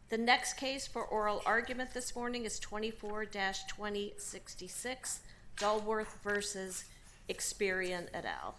The next case for oral argument this morning is 24-2066, Dulworth versus Experian et al.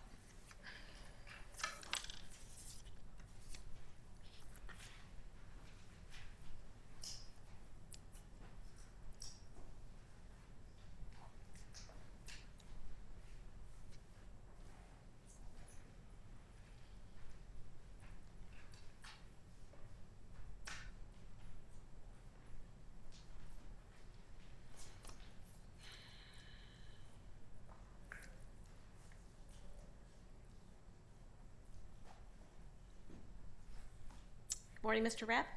Morning, Mr. Rapp.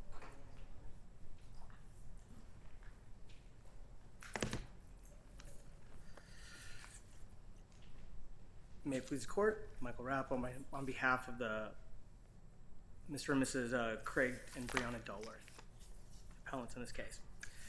May it please the court, Michael Rapp on behalf of the Mr. and Mrs. Craig and Brianna Dulworth, appellants in this case.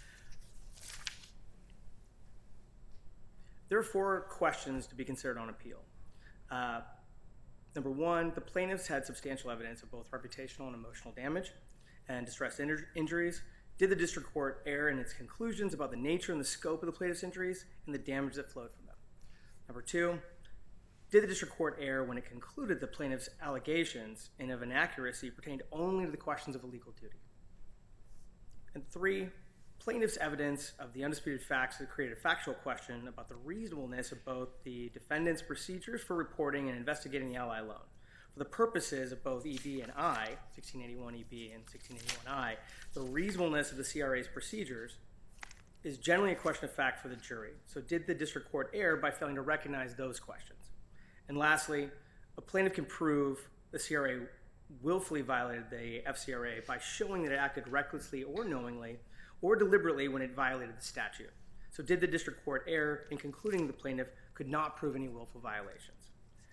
There are 4 questions to be considered on appeal. Number 1, the plaintiffs had substantial evidence of both reputational and emotional damage and distress injuries. Did the district court err in its conclusions about the nature and the scope of the plaintiff's injuries and the damage that flowed from them? Number 2, did the district court err when it concluded the plaintiff's allegations and of inaccuracy pertained only to the questions of a legal duty? And 3, plaintiff's evidence of the undisputed facts that created a factual question about the reasonableness of both the defendant's procedures for reporting and investigating the Ally loan. For the purposes of both EB and I, 1681EB and 1681I, the reasonableness of the CRA's procedures is generally a question of fact for the jury. So did the district court err by failing to recognize those questions? And lastly, a plaintiff can prove the CRA willfully violated the FCRA by showing that it acted recklessly or knowingly or deliberately when it violated the statute. So did the district court err in concluding the plaintiff could not prove any willful violations?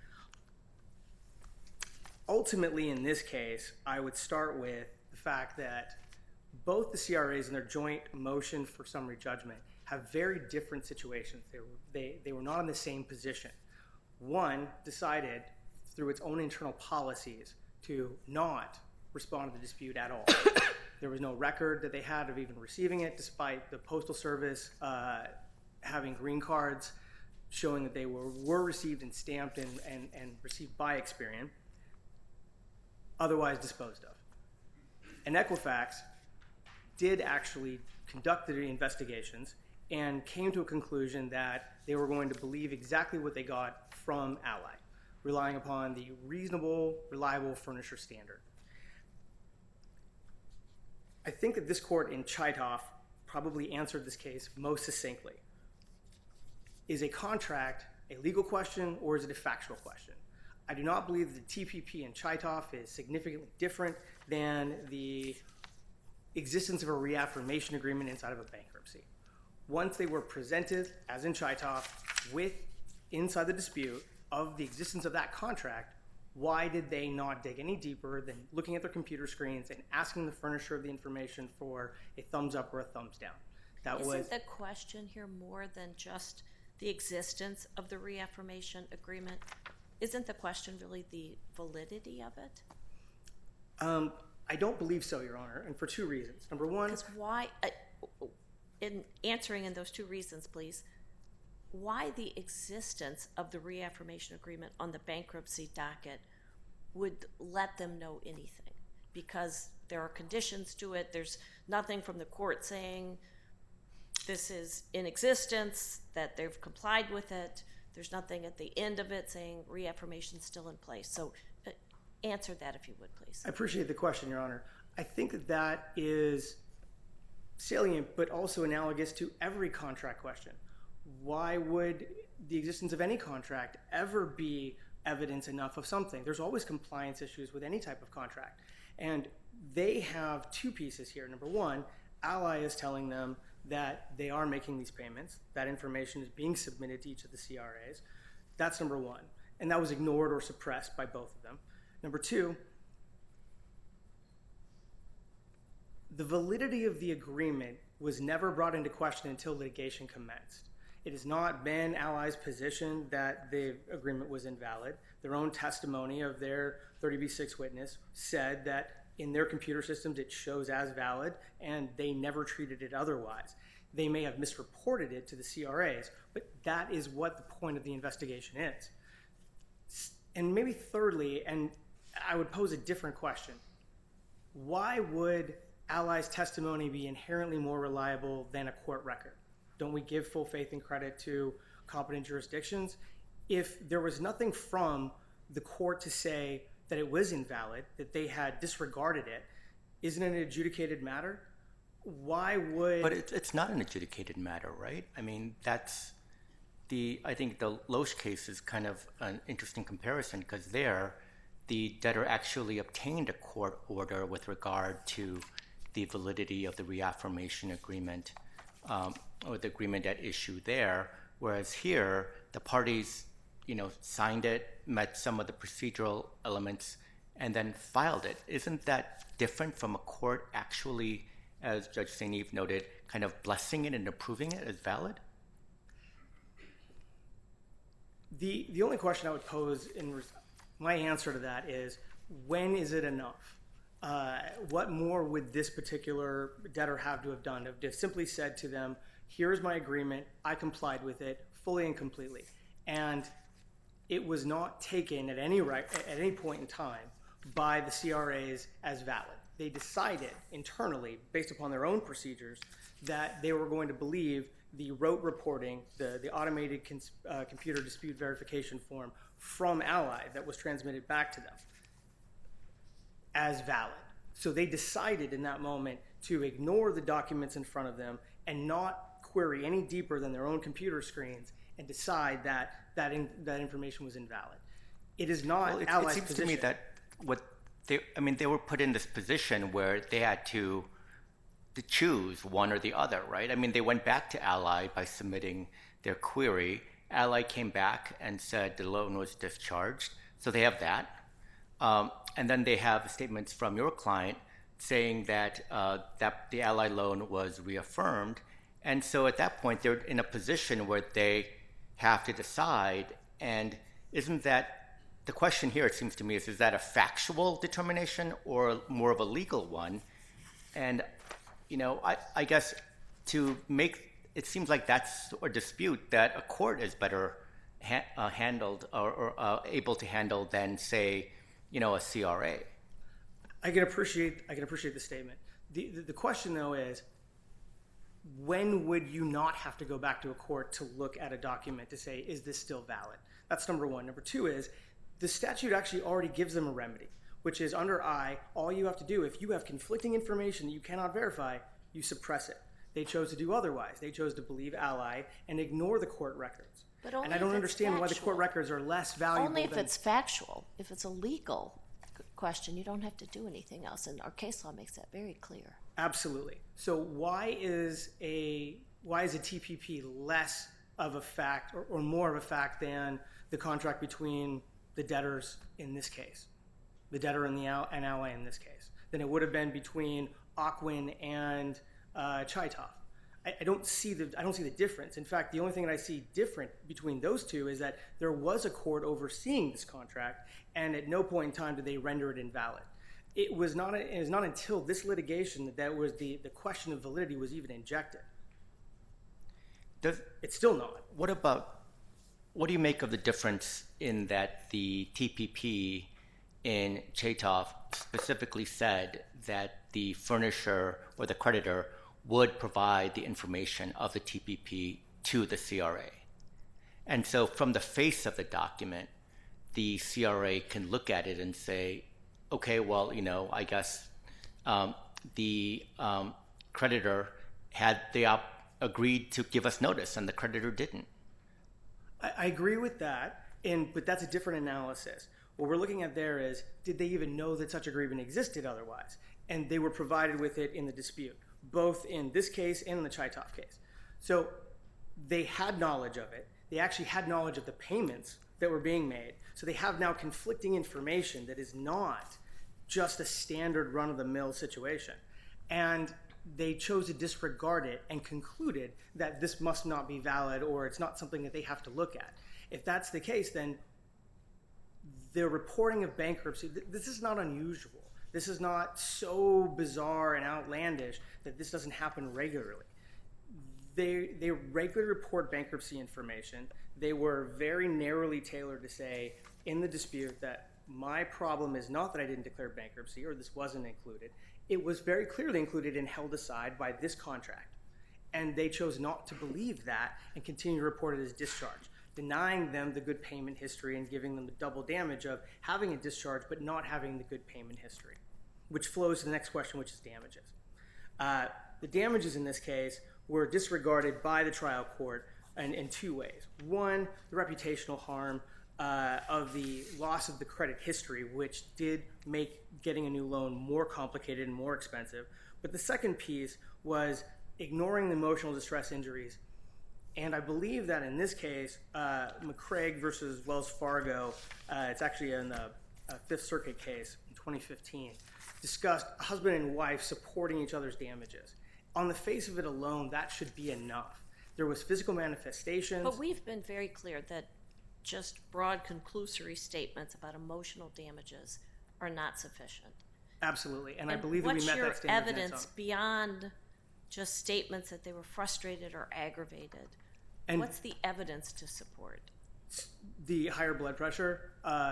Ultimately, in this case, I would start with the fact that both the CRAs in their joint motion for summary judgment have very different situations. They were not in the same position. One decided through its own internal policies to not respond to the dispute at all. There was no record that they had of even receiving it, despite the Postal Service having green cards showing that they were received and stamped and received by Experian, otherwise disposed of. And Equifax did actually conduct the investigations and came to a conclusion that they were going to believe exactly what they got from Ally, relying upon the reasonable, reliable furnisher standard. I think that this court in Chaitoff probably answered this case most succinctly. Is a contract a legal question or is it a factual question? I do not believe that the TPP in Chaitoff is significantly different than the existence of a reaffirmation agreement inside of a bankruptcy. Once they were presented, as in Chaitoff, with inside the dispute of the existence of that contract, why did they not dig any deeper than looking at their computer screens and asking the furnisher of the information for a thumbs up or a thumbs down? Isn't the question here more than just the existence of the reaffirmation agreement? Isn't the question really the validity of it? I don't believe so, Your Honor, and for 2 reasons. Number 1... Because why, in answering in those 2 reasons, please, why the existence of the reaffirmation agreement on the bankruptcy docket would let them know anything? Because there are conditions to it. There's nothing from the court saying this is in existence, that they've complied with it. There's nothing at the end of it saying reaffirmation is still in place. So answer that if you would, please. I appreciate the question, Your Honor. I think that that is salient but also analogous to every contract question. Why would the existence of any contract ever be evidence enough of something? There's always compliance issues with any type of contract. And they have 2 pieces here. Number 1, Ally is telling them that they are making these payments. That information is being submitted to each of the CRAs. That's number 1. And that was ignored or suppressed by both of them. Number 2, the validity of the agreement was never brought into question until litigation commenced. It has not been Ally's position that the agreement was invalid. Their own testimony of their 30B6 witness said that in their computer systems it shows as valid, and they never treated it otherwise. They may have misreported it to the CRAs, but that is what the point of the investigation is. And maybe thirdly, and I would pose a different question, why would Ally's testimony be inherently more reliable than a court record? Don't we give full faith and credit to competent jurisdictions? If there was nothing from the court to say that it was invalid, that they had disregarded it, isn't it an adjudicated matter? Why would... But it's not an adjudicated matter, right? I mean, I think the Loesch case is kind of an interesting comparison because there, the debtor actually obtained a court order with regard to the validity of the reaffirmation agreement or the agreement at issue there, whereas here, the parties, signed it, met some of the procedural elements, and then filed it. Isn't that different from a court actually, as Judge St. Eve noted, kind of blessing it and approving it as valid? The only question I would pose in my answer to that is, when is it enough? What more would this particular debtor have to have done? If simply said to them, here's my agreement, I complied with it fully and completely. And it was not taken at any point in time by the CRAs as valid. They decided internally, based upon their own procedures, that they were going to believe the rote reporting, the automated computer dispute verification form from Ally that was transmitted back to them as valid. So they decided in that moment to ignore the documents in front of them and not query any deeper than their own computer screens and decide that information was invalid. It is not Ally's position. It seems to me that they were put in this position where they had to choose one or the other, right? I mean, they went back to Ally by submitting their query. Ally came back and said the loan was discharged, so they have that. And then they have statements from your client saying that the Ally loan was reaffirmed. And so at that point, they're in a position where they have to decide. And isn't that the question here, it seems to me, is that a factual determination or more of a legal one? And, I guess to make it seems like that's a dispute that a court is better handled or able to handle than, say, a CRA. I can appreciate the statement. The question, though, is when would you not have to go back to a court to look at a document to say, is this still valid? That's number one. Number two is the statute actually already gives them a remedy, which is under I, all you have to do, if you have conflicting information that you cannot verify, you suppress it. They chose to do otherwise. They chose to believe Ally and ignore the court records. And I don't understand why the court records are less valuable. Only if it's factual. If it's a legal question, you don't have to do anything else. And our case law makes that very clear. Absolutely. So why is a TPP less of a fact or more of a fact than the contract between the debtors in this case, the debtor and Ally in this case, than it would have been between Ocwen and Chaitov? I don't see the difference. In fact, the only thing that I see different between those two is that there was a court overseeing this contract, and at no point in time did they render it invalid. It was not until this litigation that was the question of validity was even injected. It's still not. What do you make of the difference in that the TPP in Chaitov specifically said that the furnisher or the creditor would provide the information of the TPP to the CRA? And so from the face of the document, the CRA can look at it and say, okay, well, I guess the creditor had agreed to give us notice and the creditor didn't. I agree with that, but that's a different analysis. What we're looking at there is, did they even know that such agreement existed otherwise? And they were provided with it in the dispute, both in this case and in the Chaitov case. So they had knowledge of it. They actually had knowledge of the payments that were being made. So they have now conflicting information that is not just a standard run-of-the-mill situation. And they chose to disregard it and concluded that this must not be valid or it's not something that they have to look at. If that's the case, then the reporting of bankruptcy, this is not unusual. This is not so bizarre and outlandish that this doesn't happen regularly. They regularly report bankruptcy information. They were very narrowly tailored to say in the dispute that my problem is not that I didn't declare bankruptcy or this wasn't included. It was very clearly included and held aside by this contract. And they chose not to believe that and continue to report it as discharge, denying them the good payment history and giving them the double damage of having a discharge but not having the good payment history, which flows to the next question, which is damages. The damages in this case were disregarded by the trial court in two ways. One, the reputational harm of the loss of the credit history, which did make getting a new loan more complicated and more expensive. But the second piece was ignoring the emotional distress injuries. And I believe that in this case, McCraig versus Wells Fargo, it's actually in the Fifth Circuit case in 2015, discussed husband and wife supporting each other's damages. On the face of it alone, that should be enough. There was physical manifestations. But we've been very clear that just broad conclusory statements about emotional damages are not sufficient. Absolutely, and I believe that we met that standard. What's your evidence beyond just statements that they were frustrated or aggravated? And what's the evidence to support? The higher blood pressure.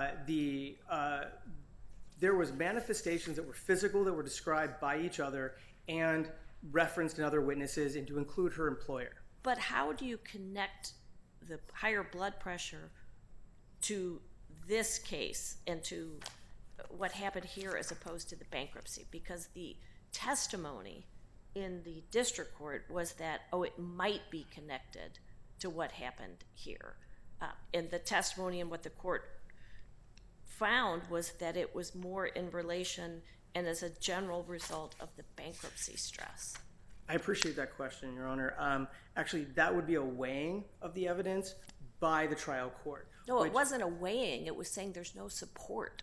There was manifestations that were physical that were described by each other and referenced in other witnesses and to include her employer. But how do you connect the higher blood pressure to this case and to what happened here as opposed to the bankruptcy? Because the testimony in the district court was that, it might be connected to what happened here. And the testimony and what the court found was that it was more in relation and as a general result of the bankruptcy stress. I appreciate that question, Your Honor. Actually, that would be a weighing of the evidence by the trial court. No, it wasn't a weighing. It was saying there's no support.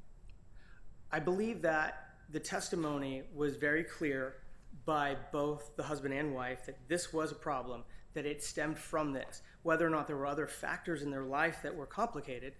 I believe that the testimony was very clear by both the husband and wife that this was a problem, that it stemmed from this. Whether or not there were other factors in their life that were complicated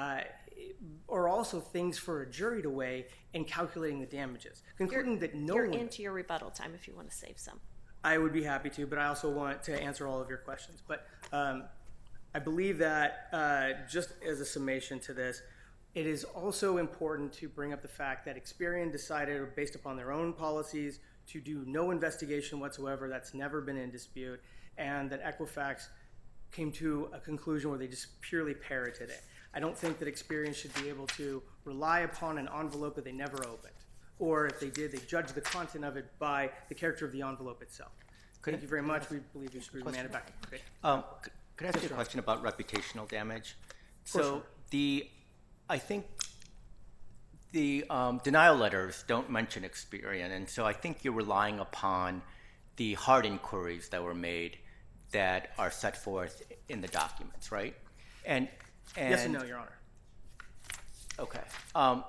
or also things for a jury to weigh in calculating the damages. Concluding that you're into your rebuttal time if you want to save some. I would be happy to, but I also want to answer all of your questions. But I believe that just as a summation to this, it is also important to bring up the fact that Experian decided, based upon their own policies, to do no investigation whatsoever. That's never been in dispute. And that Equifax came to a conclusion where they just purely parroted it. I don't think that Experian should be able to rely upon an envelope that they never opened. Or if they did, they judged the content of it by the character of the envelope itself. Thank you very much. We believe you should be remanded back. Okay. Could I ask you a question about reputational damage? So I think the denial letters don't mention Experian, and so I think you're relying upon the hard inquiries that were made that are set forth in the documents, right? And yes and no, Your Honor. Okay.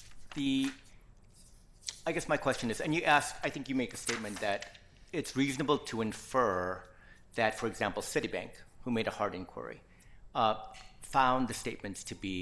I guess my question is, and I think you make a statement that it's reasonable to infer that, for example, Citibank, who made a hard inquiry, found the statement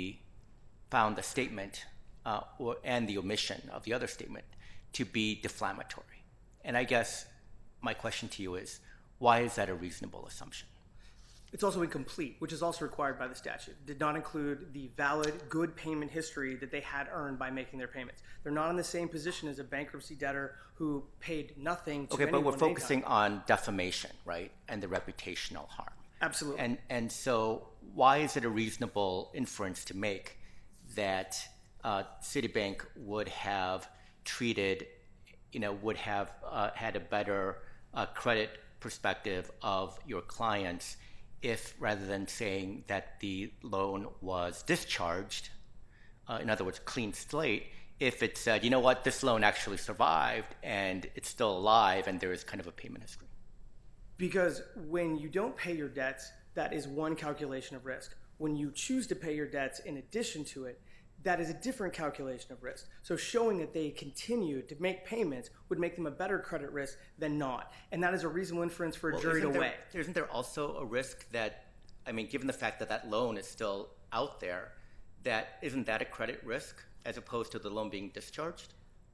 and the omission of the other statement to be defamatory. And I guess my question to you is, why is that a reasonable assumption? It's also incomplete, which is also required by the statute. It did not include the valid, good payment history that they had earned by making their payments. They're not in the same position as a bankruptcy debtor who paid nothing to anyone. Okay, but we're focusing on defamation, right, and the reputational harm. Absolutely. And so why is it a reasonable inference to make that Citibank would have treated, would have had a better credit perspective of your clients if, rather than saying that the loan was discharged, in other words, clean slate, if it said, you know what, this loan actually survived and it's still alive and there is kind of a payment history? Because when you don't pay your debts, that is one calculation of risk. When you choose to pay your debts in addition to it, that is a different calculation of risk. So showing that they continued to make payments would make them a better credit risk than not. And that is a reasonable inference for a jury to weigh. Isn't there also a risk that, given the fact that that loan is still out there, isn't that a credit risk as opposed to the loan being discharged?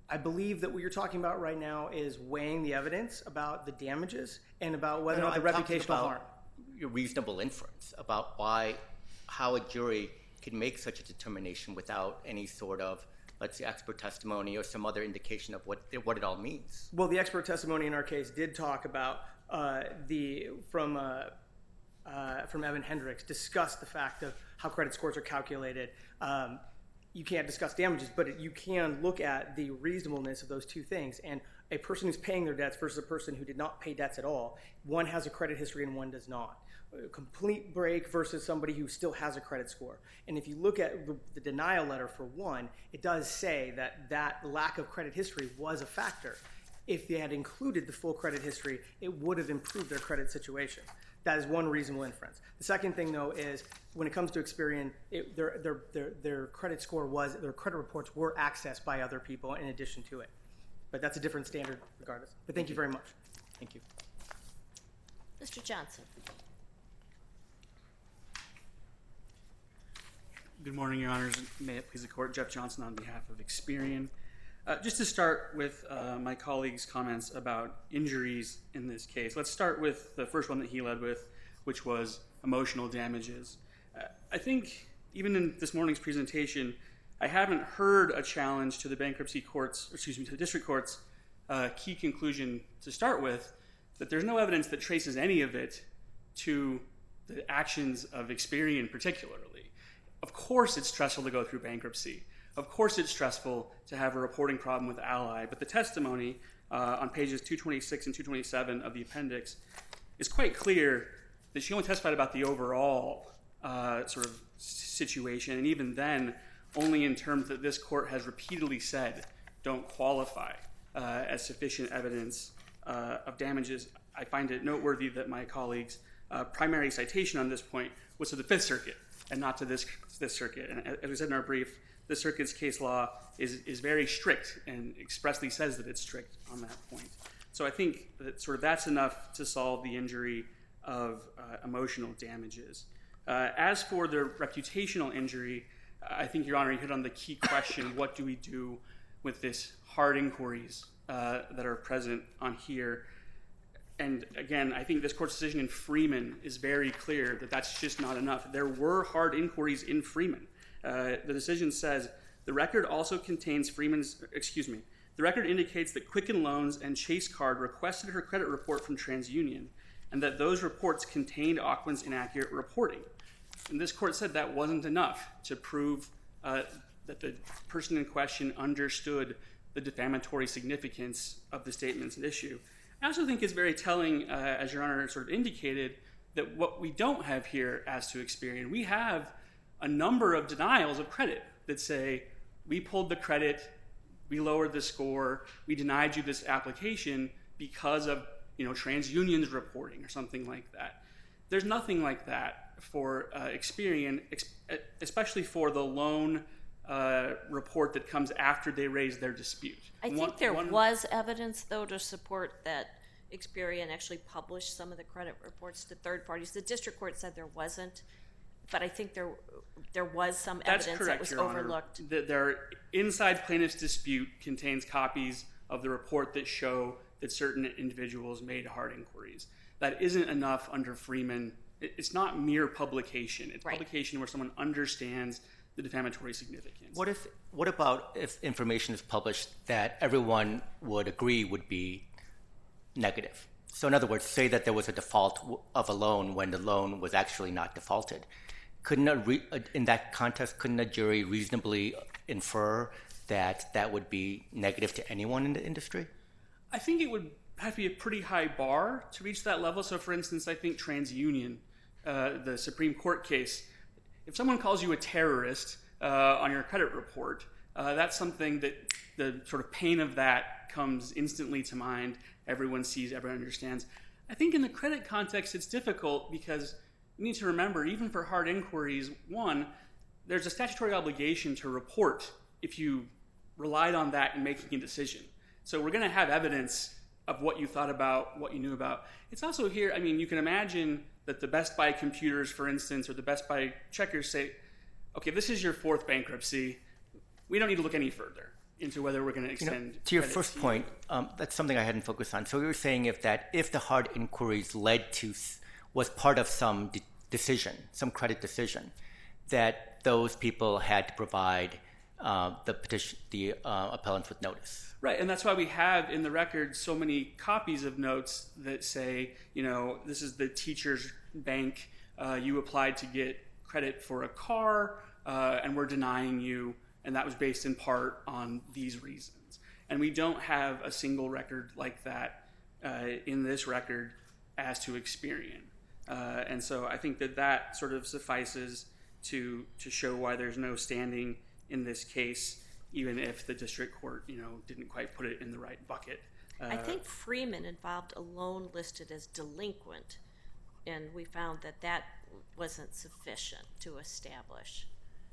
I believe that what you're talking about right now is weighing the evidence about the damages and about whether or not the reputational harm. Your reasonable inference about how a jury can make such a determination without any sort of, let's say, expert testimony or some other indication of what it all means. Well, the expert testimony in our case did talk about from Evan Hendricks, discussed the fact of how credit scores are calculated. You can't discuss damages, but you can look at the reasonableness of those two things. And a person who's paying their debts versus a person who did not pay debts at all, one has a credit history and one does not. A complete break versus somebody who still has a credit score. And if you look at the denial letter for one, it does say that lack of credit history was a factor. If they had included the full credit history, it would have improved their credit situation. That is one reasonable inference. The second thing, though, is when it comes to Experian, their credit reports were accessed by other people in addition to it. But that's a different standard regardless. But thank you very much. Thank you. Mr. Johnson. Good morning, Your Honors. May it please the Court. Jeff Johnson on behalf of Experian. Just to start with my colleague's comments about injuries in this case, let's start with the first one that he led with, which was emotional damages. I think even in this morning's presentation, I haven't heard a challenge to the to the district court's key conclusion to start with, that there's no evidence that traces any of it to the actions of Experian particularly. Of course it's stressful to go through bankruptcy. Of course it's stressful to have a reporting problem with Ally, but the testimony on pages 226 and 227 of the appendix is quite clear that she only testified about the overall sort of situation, and even then only in terms that this court has repeatedly said don't qualify as sufficient evidence of damages. I find it noteworthy that my colleague's primary citation on this point was to the Fifth Circuit and not to this circuit. And as we said in our brief, the circuit's case law is very strict and expressly says that it's strict on that point. So I think that that's enough to solve the injury of emotional damages. As for the reputational injury, I think, Your Honor, you hit on the key question: what do we do with this hard inquiries that are present on here? And again, I think this court's decision in Freeman is very clear that that's just not enough. There were hard inquiries in Freeman. The decision says, the record also contains the record indicates that Quicken Loans and Chase Card requested her credit report from TransUnion, and that those reports contained Ocwen's inaccurate reporting. And this court said that wasn't enough to prove that the person in question understood the defamatory significance of the statements at issue. I also think it's very telling, as Your Honor sort of indicated, that what we don't have here as to Experian, we have a number of denials of credit that say, we pulled the credit, we lowered the score, we denied you this application because of TransUnion's reporting or something like that. There's nothing like that for Experian, especially for the loan report that comes after they raise their dispute. I think there was evidence, though, to support that Experian actually published some of the credit reports to third parties. The district court said there wasn't, but I think there was some evidence that was overlooked. Their inside plaintiff's dispute contains copies of the report that show that certain individuals made hard inquiries. That isn't enough under Freeman. It's not mere publication. It's publication where someone understands the defamatory significance. What about if information is published that everyone would agree would be negative? So in other words, say that there was a default of a loan when the loan was actually not defaulted. In that context, couldn't a jury reasonably infer that that would be negative to anyone in the industry? I think it would have to be a pretty high bar to reach that level. So for instance, I think TransUnion, the Supreme Court case, if someone calls you a terrorist on your credit report, that's something that the sort of pain of that comes instantly to mind. Everyone sees, everyone understands. I think in the credit context, it's difficult because you need to remember, even for hard inquiries, one, there's a statutory obligation to report if you relied on that in making a decision. So we're going to have evidence of what you thought about, what you knew about. It's also here, you can imagine that the Best Buy computers, for instance, or the Best Buy checkers say, okay, this is your fourth bankruptcy. We don't need to look any further. into whether we're going to extend. To your first point, that's something I hadn't focused on. So you were saying if the hard inquiries was part of some decision, some credit decision, that those people had to provide the appellants with notice. Right, and that's why we have in the record so many copies of notes that say, this is the teacher's bank. You applied to get credit for a car, and we're denying you, and that was based in part on these reasons. And we don't have a single record like that in this record as to Experian. And so I think that sort of suffices to show why there's no standing in this case, even if the district court, didn't quite put it in the right bucket. I think Freeman involved a loan listed as delinquent, and we found that wasn't sufficient to establish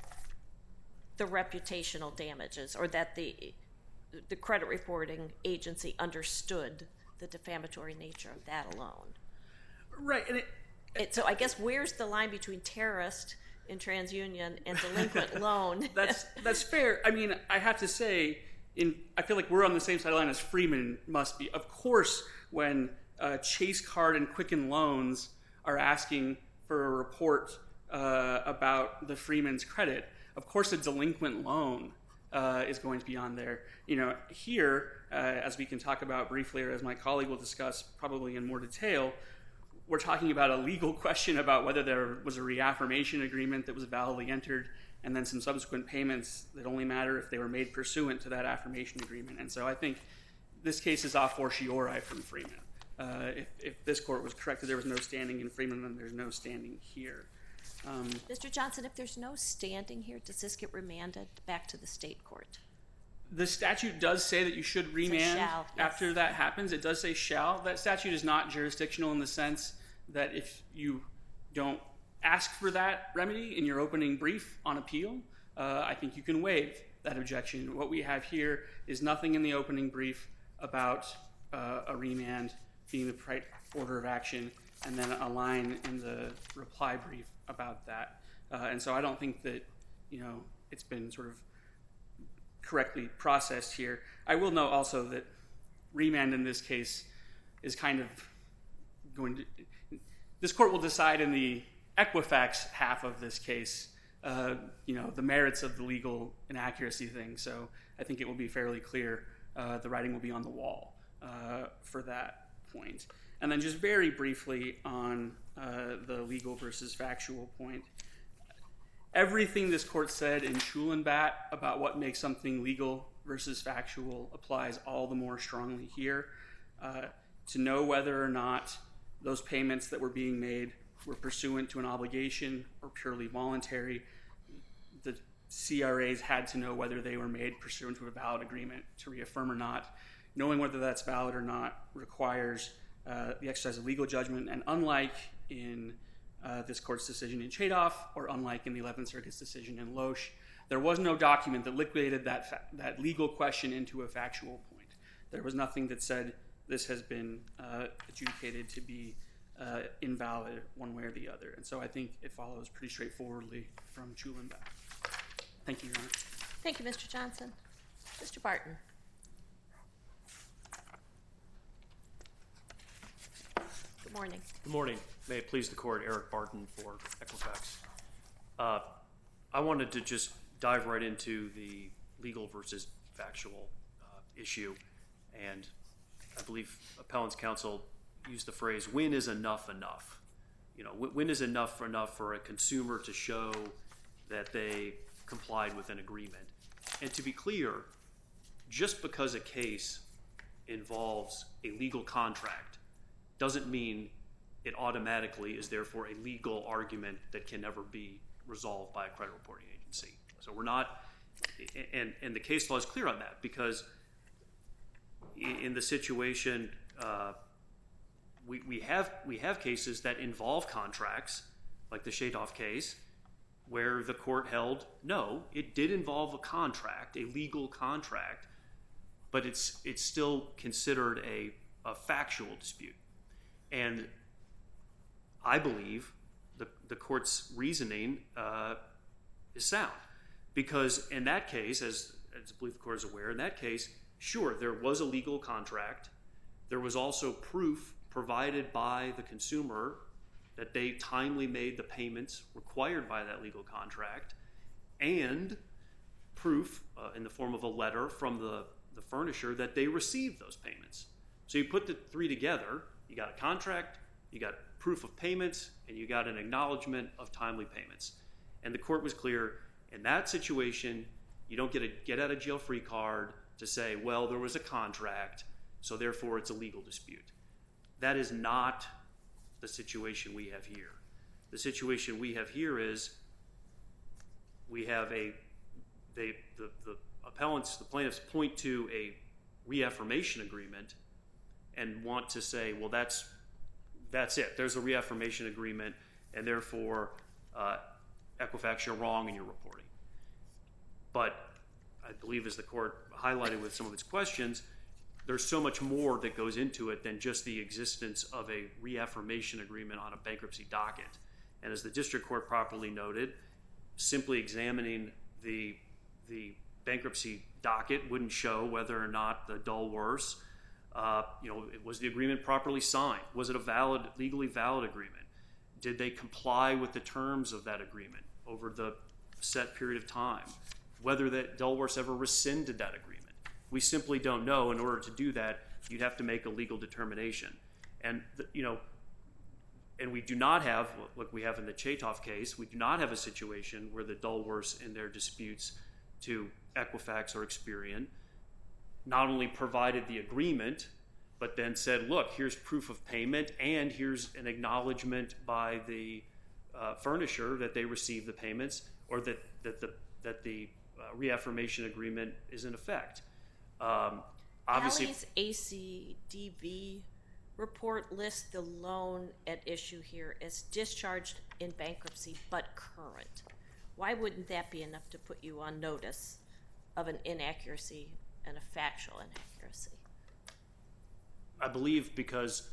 the reputational damages, or that the credit reporting agency understood the defamatory nature of that alone. Right. So I guess where's the line between terrorist in TransUnion and delinquent loan? That's fair. I mean, I have to say, I feel like we're on the same sideline as Freeman must be. Of course, when Chase Card and Quicken Loans are asking for a report about the Freeman's credit, of course a delinquent loan is going to be on there. Here, as we can talk about briefly, or as my colleague will discuss probably in more detail, we're talking about a legal question about whether there was a reaffirmation agreement that was validly entered, and then some subsequent payments that only matter if they were made pursuant to that affirmation agreement. And so I think this case is a fortiori from Freeman. If this court was correct that there was no standing in Freeman, then there's no standing here. Mr. Johnson, if there's no standing here, does this get remanded back to the state court? The statute does say that you should remand after that happens. It does say shall. That statute is not jurisdictional in the sense that if you don't ask for that remedy in your opening brief on appeal, I think you can waive that objection. What we have here is nothing in the opening brief about a remand being the right order of action, and then a line in the reply brief about that. And so I don't think that it's been sort of correctly processed here. I will note also that remand in this case is kind of going to... This court will decide in the Equifax half of this case, the merits of the legal inaccuracy thing. So I think it will be fairly clear. The writing will be on the wall for that point. And then just very briefly on the legal versus factual point. Everything this court said in Schulenbat about what makes something legal versus factual applies all the more strongly here. To know whether or not those payments that were being made were pursuant to an obligation or purely voluntary, the CRAs had to know whether they were made pursuant to a valid agreement to reaffirm or not. Knowing whether that's valid or not requires the exercise of legal judgment, and unlike in this court's decision in Chadoff, or unlike in the 11th Circuit's decision in Loesch, there was no document that liquidated that legal question into a factual point. There was nothing that said this has been adjudicated to be invalid one way or the other. And so I think it follows pretty straightforwardly from Schulenbat. Thank you, Your Honor. Thank you, Mr. Johnson. Mr. Barton. Good morning. Good morning. May it please the court, Eric Barton for Equifax. I wanted to just dive right into the legal versus factual issue, and I believe appellant's counsel used the phrase, when is enough enough? When is enough for a consumer to show that they complied with an agreement? And to be clear, just because a case involves a legal contract doesn't mean it automatically is therefore a legal argument that can never be resolved by a credit reporting agency. So we're not, and the case law is clear on that, because in the situation, we have cases that involve contracts, like the Chadoff case, where the court held, no, it did involve a contract, a legal contract, but it's still considered a factual dispute. And I believe the court's reasoning is sound, because in that case, as as I believe the court is aware, in that case, sure, there was a legal contract. There was also proof provided by the consumer that they timely made the payments required by that legal contract, and proof in the form of a letter from the furnisher that they received those payments. So you put the three together, you got a contract, you got proof of payments, and you got an acknowledgement of timely payments. And the court was clear, in that situation, you don't get a get-out-of-jail-free card to say, well, there was a contract, so therefore it's a legal dispute. That is not the situation we have here. The situation we have here is we have the appellants, the plaintiffs point to a reaffirmation agreement and want to say, well, that's it. There's a reaffirmation agreement, and therefore Equifax, you're wrong in your reporting. But I believe, as the court highlighted with some of its questions, there's so much more that goes into it than just the existence of a reaffirmation agreement on a bankruptcy docket. And as the district court properly noted, simply examining the bankruptcy docket wouldn't show whether or not the Dulworths, was the agreement properly signed? Was it a legally valid agreement? Did they comply with the terms of that agreement over the set period of time? Whether that Dulworths ever rescinded that agreement. We simply don't know. In order to do that, you'd have to make a legal determination. And, and we do not have, what we have in the Chaytoff case, we do not have a situation where the Dulworths in their disputes to Equifax or Experian not only provided the agreement, but then said, look, here's proof of payment and here's an acknowledgement by the furnisher that they received the payments, or that the reaffirmation agreement is in effect. Obviously, Allie's ACDB report lists the loan at issue here as discharged in bankruptcy but current. Why wouldn't that be enough to put you on notice of an inaccuracy and a factual inaccuracy? I believe because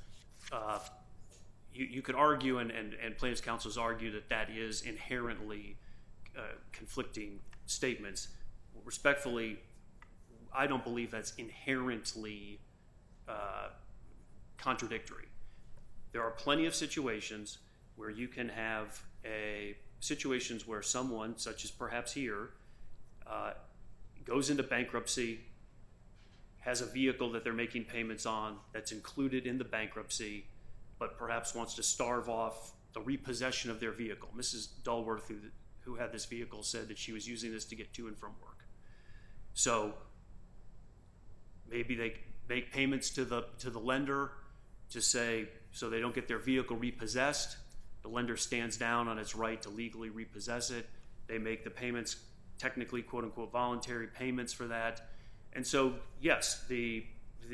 you could argue, and plaintiffs' counsels argue, that is inherently conflicting statements. Respectfully, I don't believe that's inherently contradictory. There are plenty of situations where you can have situations where someone, such as perhaps here, goes into bankruptcy, has a vehicle that they're making payments on that's included in the bankruptcy, but perhaps wants to starve off the repossession of their vehicle. Mrs. Dulworth, who had this vehicle, said that she was using this to get to and from work. So maybe they make payments to the lender to say, so they don't get their vehicle repossessed. The lender stands down on its right to legally repossess it. They make the payments, technically quote unquote voluntary payments for that. And so, yes, the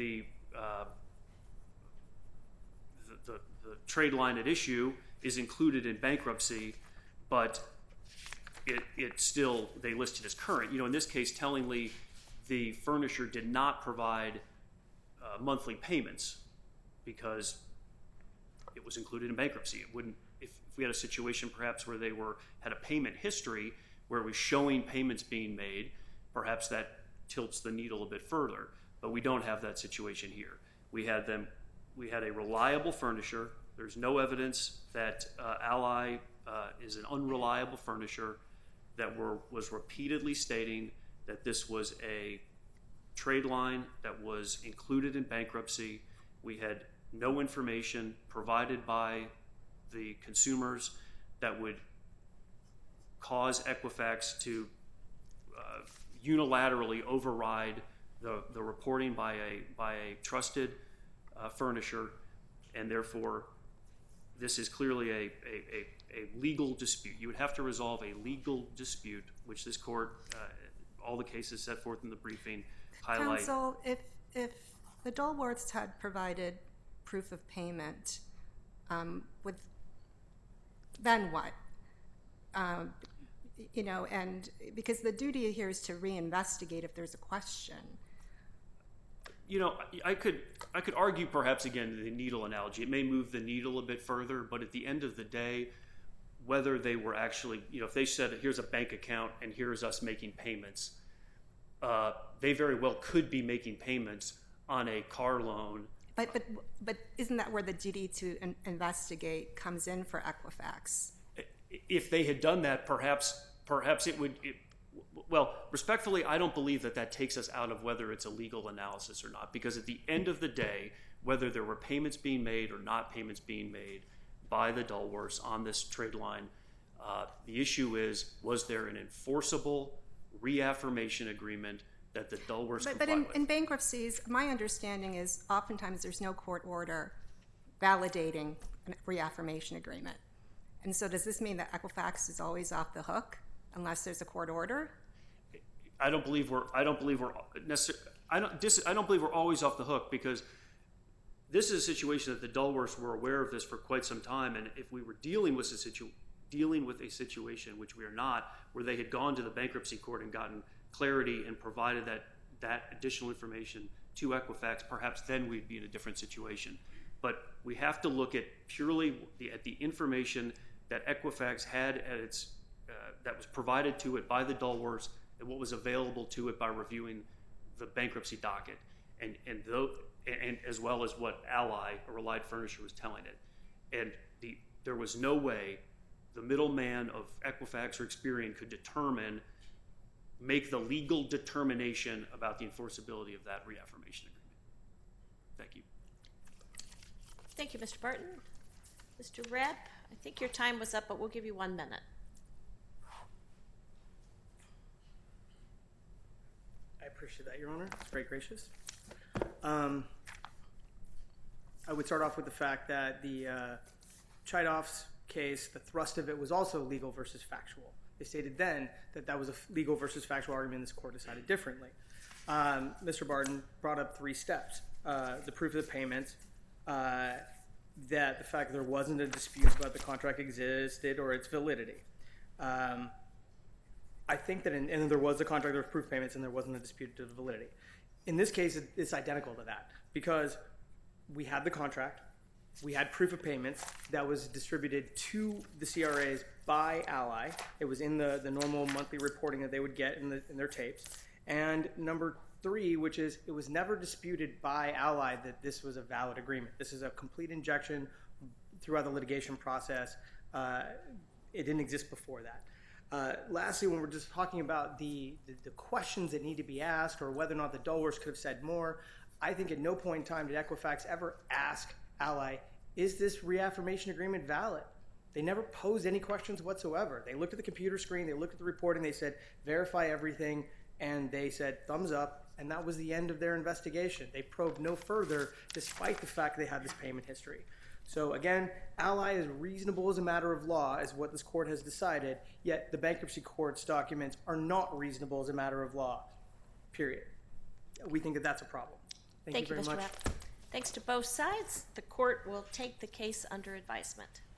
trade line at issue is included in bankruptcy, but it still, they list it as current. In this case, tellingly, the furnisher did not provide monthly payments because it was included in bankruptcy. It wouldn't, if we had a situation perhaps where they had a payment history where it was showing payments being made, perhaps that tilts the needle a bit further. But we don't have that situation here. We had a reliable furnisher. There's no evidence that Ally is an unreliable furnisher that was repeatedly stating that this was a trade line that was included in bankruptcy. We had no information provided by the consumers that would cause Equifax to unilaterally override the reporting by a trusted furnisher, and therefore this is clearly a legal dispute. You would have to resolve a legal dispute, which this court, all the cases set forth in the briefing, highlight. Counsel, if the Dulworths had provided proof of payment, then what? And because the duty here is to reinvestigate if there's a question. I could argue perhaps, again, the needle analogy. It may move the needle a bit further, but at the end of the day, whether they were actually, if they said, here's a bank account and here's us making payments, they very well could be making payments on a car loan. But isn't that where the duty to investigate comes in for Equifax? If they had done that, perhaps it would. Well, respectfully, I don't believe that takes us out of whether it's a legal analysis or not, because at the end of the day, whether there were payments being made or not payments being made by the Dulworths on this trade line, the issue is, was there an enforceable reaffirmation agreement that the Dulworths complied with? But in bankruptcies, my understanding is oftentimes there's no court order validating a reaffirmation agreement. And so does this mean that Equifax is always off the hook unless there's a court order? I don't believe we're always off the hook, because this is a situation that the Dulworths were aware of this for quite some time, and if we were dealing with a situation, which we are not, where they had gone to the bankruptcy court and gotten clarity and provided that additional information to Equifax, perhaps then we'd be in a different situation. But we have to look at purely at the information that Equifax had at its that was provided to it by the Dulworths and what was available to it by reviewing the bankruptcy docket, and as well as what Ally, a Relied Furnisher, was telling it. And there was no way the middleman of Equifax or Experian could make the legal determination about the enforceability of that reaffirmation agreement. Thank you. Thank you, Mr. Barton. Mr. Rapp, I think your time was up, but we'll give you 1 minute. I appreciate that, Your Honor. It's very gracious. I would start off with the fact that the Chidoff's case, the thrust of it was also legal versus factual. They stated then that was a legal versus factual argument. This court decided differently. Mr. Barton brought up 3 steps. The proof of the payments, that the fact that there wasn't a dispute about the contract existed or its validity. I think that and there was a contract, there was proof of payments, and there wasn't a dispute to the validity. In this case, it's identical to that, because we had the contract, we had proof of payments that was distributed to the CRAs by Ally. It was in the normal monthly reporting that they would get in their tapes. And number 3, which is it was never disputed by Ally that this was a valid agreement. This is a complete injection throughout the litigation process. It didn't exist before that. Lastly, when we're just talking about the questions that need to be asked or whether or not the Dulworths could have said more, I think at no point in time did Equifax ever ask Ally, is this reaffirmation agreement valid? They never posed any questions whatsoever. They looked at the computer screen, they looked at the reporting, they said, verify everything, and they said, thumbs up, and that was the end of their investigation. They probed no further, despite the fact they had this payment history. So again, Ally is reasonable as a matter of law, as what this court has decided, yet the bankruptcy court's documents are not reasonable as a matter of law, period. We think that that's a problem. Thank you very Mr. much. Rapp. Thanks to both sides. The court will take the case under advisement.